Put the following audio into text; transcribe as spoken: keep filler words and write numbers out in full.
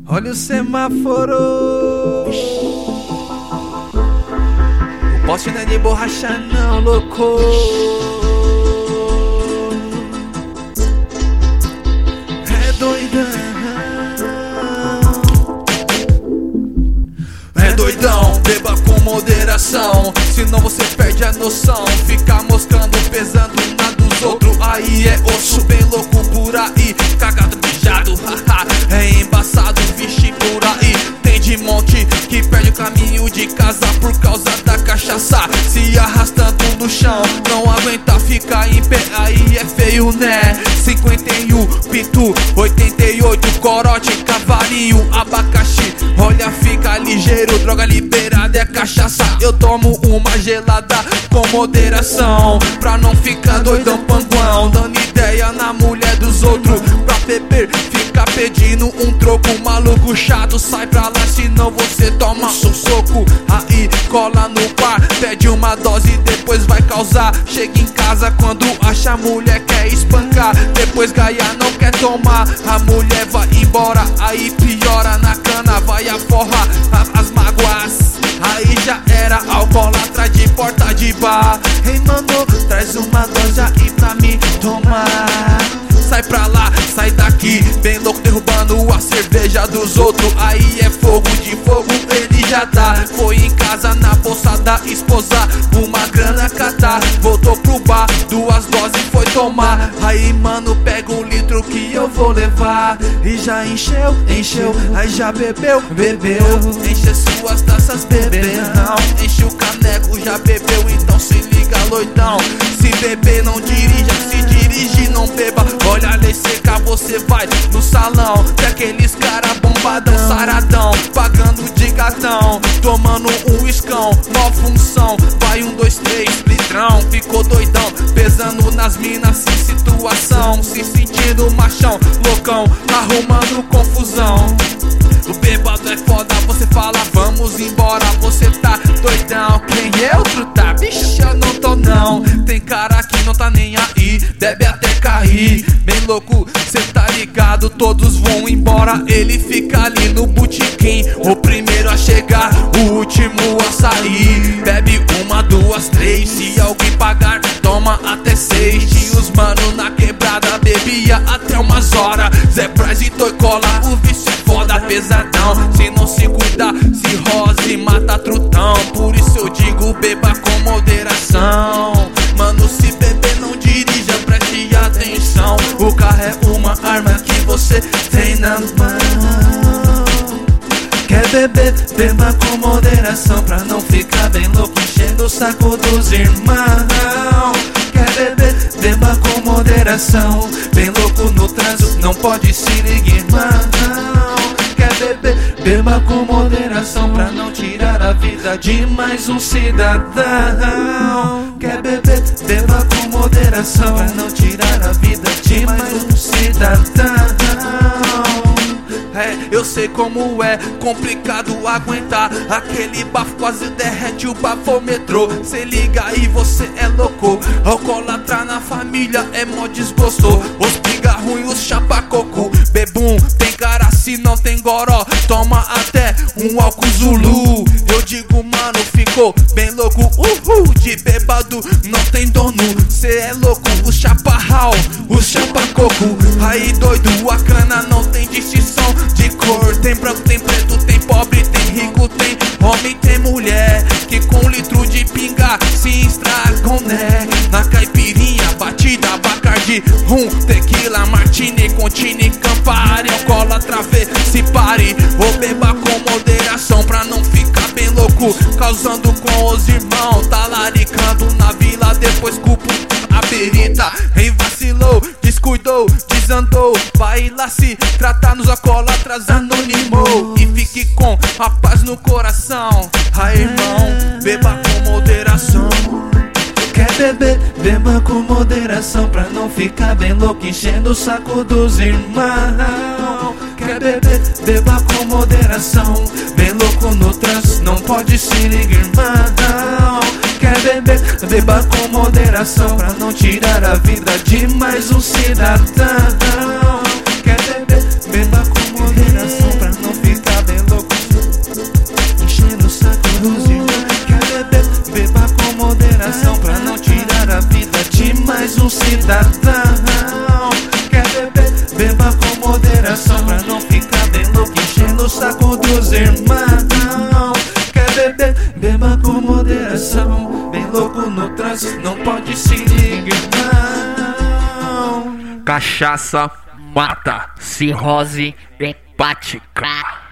Olha o semáforo. O poste não é de borracha não, louco. É doidão. É doidão, beba com moderação, senão você perde a noção. Fica moscando, pesando na dos outros, aí é osso. Bem louco por aí, cagado, bijado, haha. É embaçado, vixe por aí. Tem de monte que perde o caminho de casa por causa da cachaça, se arrastando no chão, não aguenta ficar em pé, aí é feio, né? Cinquenta e um, pitu, oitenta e oito, corote, cavalinho, abacaxi. Olha, fica ligeiro, droga liberada é cachaça. Eu tomo uma gelada com moderação, pra não ficar doidão panguão, dando ideia na mulher dos outros pra beber. Fica pedindo um troco, maluco chato, sai pra lá, senão você toma um soco. Aí cola no bar, pede uma dose, depois vai causar. Chega em casa quando acha a mulher quer espancar, depois gaia não quer tomar, a mulher vai embora, aí piora na cana, vai aforrar as mágoas. Aí já era, alcoólatra de porta de bar. Ei mano, traz uma dose aí pra mim tomar. Sai pra lá, sai daqui, bem louco derrubando a cerveja dos outros. Aí é fogo, de fogo ele já tá. Foi em casa na bolsa da esposa, uma grana catar. Voltou pro bar, duas doses foi tomar. Aí mano, pega um litro que eu vou levar. E já encheu, encheu, aí já bebeu, bebeu. Enche suas taças, bebeu. Enche o caneco, já bebeu, então se liga loitão. Se beber não dirija, se dirige não beba. Olha a lei seca, você vai no salão, tem aqueles cara bombadão, saradão, pagando de gatão, tomando um escão, mó função. Vai um, dois, três, litrão, ficou doidão, pesando nas minas sem situação, se sentindo machão, loucão, arrumando confusão. O bêbado é foda, você fala vamos embora, você tá doidão. Quem é outro tá? Bicho, eu não tô não. Tem cara que não tá nem aí, bebe até cair. Bem louco, cê tá ligado, todos vão embora, ele fica ali no botequim, o primeiro a chegar, o último a sair. Bebe uma, duas, três, se alguém pagar, toma até seis. Tinha os mano na quebrada, bebia até umas horas. Zé Braz e Toicola, o vício é foda, pesadão. Se não se cuidar, se rose, mata trutão. Por isso eu digo, beba com moderação. Mano, se beber não dirija, preste atenção. O carro é uma arma que você tem na mão. Quer beber, beba com moderação, pra não ficar bem louco, enchendo o saco dos irmãos. Quer beber, beba com moderação, bem louco no trânsito, não pode se ligar, irmão. Quer beber, beba com moderação, pra não tirar a vida de mais um cidadão. Quer beber, beba com moderação, pra não tirar a vida de mais um cidadão. É, eu sei como é complicado aguentar aquele bafo, quase derrete o bafômetro. Cê liga aí, você é louco, alcoólatra na família é mó desgosto. Os piga ruim, os chapa-coco, bebum, tem cara se não tem goró, toma até um álcool Zulu. Eu digo mano, ficou bem louco, uhul, de bêbado não tem dono. Cê é louco, os chapa-rau, os chapa-coco. Aí doido, a cana não tem distinção de cor, tem branco, tem preto, tem pobre, tem rico, tem homem, tem mulher, que com um litro de pinga se estragam, né? Na caipirinha, batida, bacardi, rum, tequila, martini, contini, campari, alcoólatra, vê, se pare, ou beba com moderação, pra não ficar bem louco, causando com os irmãos, talaricando na vila, depois culpa a perita. Ei, vacilou, descuidou, desandou, vai lá se tratar nos alcoólatras anônimo, e fique com a paz no coração. Aí irmão, beba com moderação. Quer beber, beba com moderação, pra não ficar bem louco, enchendo o saco dos irmãos. Quer beber, beba com moderação, bem louco no trânsito, não pode se ligar, irmão. Quer beber, beba com moderação, pra não tirar a vida de mais um cidadão. Quer beber, beba com moderação, pra não ficar pra não ficar bem louco, enchendo o saco dos irmãos. Quer beber? Beba com moderação. Bem louco no trânsito, não pode se ligar, irmão. Cachaça mata, cirrose hepática.